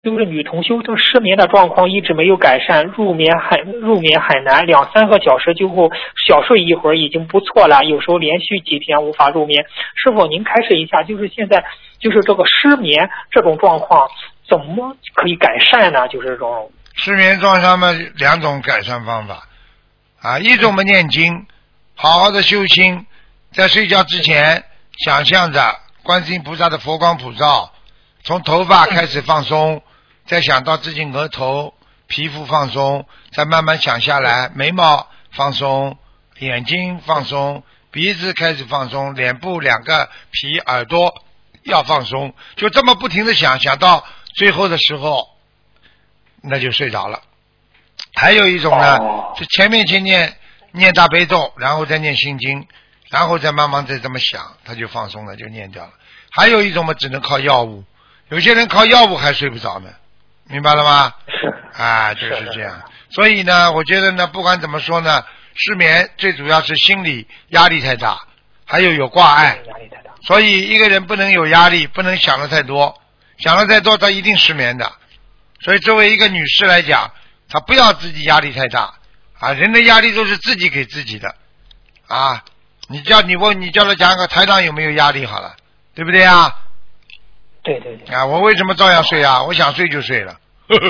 就是女同修这失眠的状况一直没有改善，入眠很难，2-3个小时就后小睡一会儿已经不错了，有时候连续几天无法入眠。师傅您开示一下，就是现在就是这个失眠这种状况怎么可以改善呢？就是这种失眠状况嘛，2种改善方法啊，一种嘛念经，好好的修心，在睡觉之前想象着观世音菩萨的佛光普照，从头发开始放松，再想到自己额头皮肤放松，再慢慢想下来，眉毛放松，眼睛放松，鼻子开始放松，脸部2个皮，耳朵要放松，就这么不停的想到最后的时候那就睡着了。还有一种呢，就前面先念大悲咒，然后再念心经，然后再慢慢再这么想，他就放松了，就念掉了。还有一种嘛，只能靠药物，有些人靠药物还睡不着呢，明白了吗？啊，就是这样。所以呢，我觉得呢，不管怎么说呢，失眠最主要是心理压力太大，还有挂碍。所以一个人不能有压力，不能想的太多，想的太多他一定失眠的。所以作为一个女士来讲，她不要自己压力太大啊，人的压力都是自己给自己的啊。你叫他讲个台长有没有压力好了，对不对啊？ 对啊，我为什么照样睡啊？我想睡就睡了。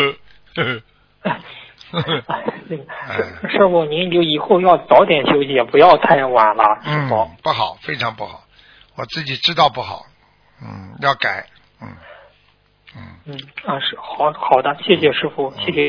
师傅您就以后要早点休息，不要太晚了。 不好，非常不好，我自己知道不好，要改。 是好的，谢谢师傅，谢谢。